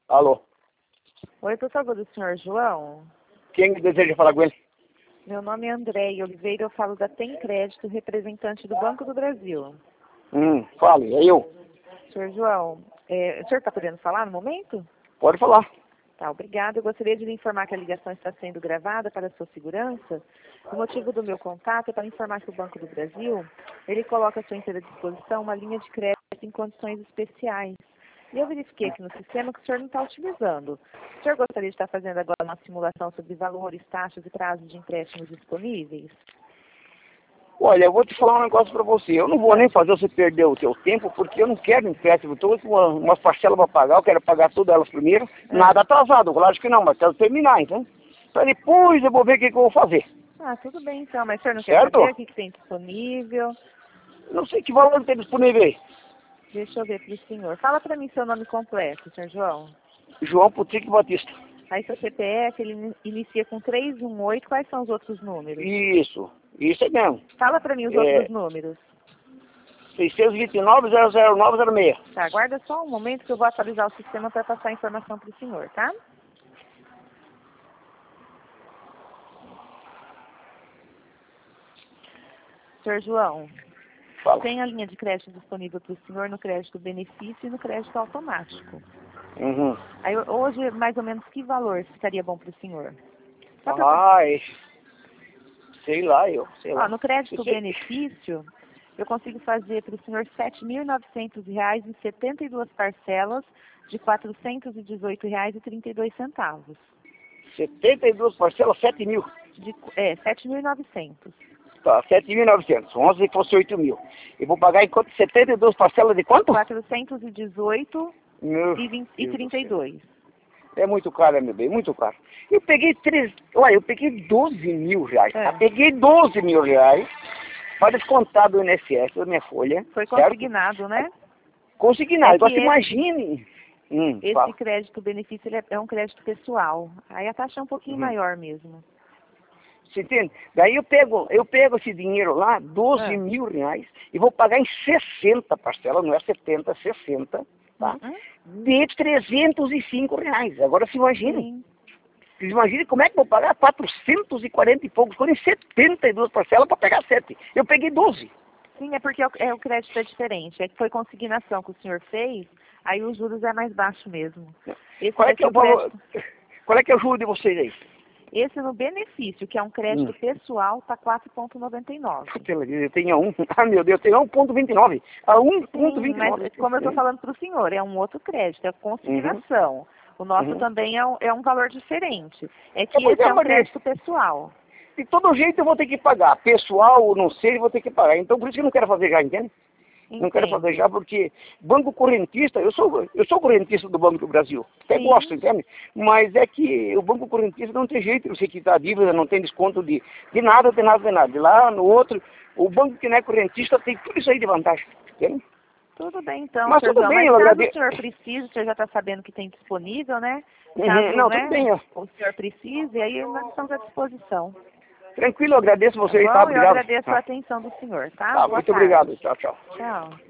Alô? Oi, por favor, do senhor João. Quem deseja falar com ele? Meu nome é André Oliveira, eu falo da Tem Crédito, representante do Banco do Brasil. Fale, é eu. Senhor João, o senhor está podendo falar no momento? Pode falar. Tá, obrigada. Eu gostaria de lhe informar que a ligação está sendo gravada para a sua segurança. O motivo do meu contato é para informar que o Banco do Brasil, ele coloca à sua inteira disposição uma linha de crédito em condições especiais. E eu verifiquei aqui no sistema que o senhor não está utilizando. O senhor gostaria de estar fazendo agora uma simulação sobre valores, taxas e prazos de empréstimos disponíveis? Olha, eu vou te falar um negócio pra você. Eu não vou nem fazer você perder o seu tempo, porque eu não quero empréstimo. Estou com umas parcelas para pagar, eu quero pagar todas elas primeiro. Nada atrasado, lógico que não, mas quero terminar, então. Para depois eu vou ver o que eu vou fazer. Ah, tudo bem então, mas o senhor não Certo? quer saber o que tem disponível? Não sei que valor tem disponível aí. Deixa eu ver para o senhor. Fala para mim seu nome completo, senhor João. João Putique Batista. Aí seu CPF, ele inicia com 318, quais são os outros números? Isso é mesmo. Fala para mim os outros números. 629-00906. Tá, aguarda só um momento que eu vou atualizar o sistema para passar a informação para o senhor, tá? Senhor João, Fala. tem a linha de crédito disponível para o senhor no crédito benefício e no crédito automático. Aí hoje, mais ou menos, que valor ficaria bom para o senhor? Sei lá. No crédito benefício, eu consigo fazer para o senhor R$ 7.900 em 72 parcelas de R$ 418,32. 72 parcelas, 7 mil. 7.900. Tá, 7.900. 11 se fosse 8 mil. Eu vou pagar em quanto? 72 parcelas de quanto? 418,32. É muito caro, meu bem, muito caro. Eu peguei 12 mil reais. Tá? Peguei 12 mil reais para descontar do INSS, da minha folha. Foi consignado, né? Consignado. Agora, imagine. Esse crédito benefício ele é um crédito pessoal. Aí a taxa é um pouquinho maior mesmo. Você entende? Daí eu pego esse dinheiro lá, 12 mil reais, e vou pagar em 60 parcelas, não é 70, 60, tá? De 305 reais. Agora se imagine. Vocês imaginem como é que eu vou pagar 440 e poucos, quando em 72 parcelas para pegar 7. Eu peguei 12. Sim, é porque o crédito é diferente. É que foi consignação que o senhor fez, aí os juros é mais baixo mesmo. Qual é que é o juro de vocês aí? Esse no benefício, que é um crédito pessoal, está 4,99. Eu tenho um. Ah, meu Deus, eu tenho 1,29. A 1,29. Mas como eu estou falando para o senhor, é um outro crédito, é consignação. O nosso também é um valor diferente. É que esse é um crédito pessoal. De todo jeito eu vou ter que pagar. Pessoal ou não sei, eu vou ter que pagar. Então por isso que eu não quero fazer já, entende? Não quero fazer já porque banco correntista, eu sou correntista do Banco do Brasil. Até gosto, entende? Mas é que o banco correntista não tem jeito de você quitar a dívida, não tem desconto de nada, de nada. De lá no outro, o banco que não é correntista tem tudo isso aí de vantagem, entende? Tudo bem, então. Mas tudo bem, eu agradeço. Caso o senhor precise, o senhor já está sabendo que tem disponível, né? Caso, tudo bem. o senhor precise, aí nós estamos à disposição. Tranquilo, eu agradeço você. Tá bom, eu agradeço a atenção do senhor, tá? Muito obrigado. Tchau, tchau. Tchau.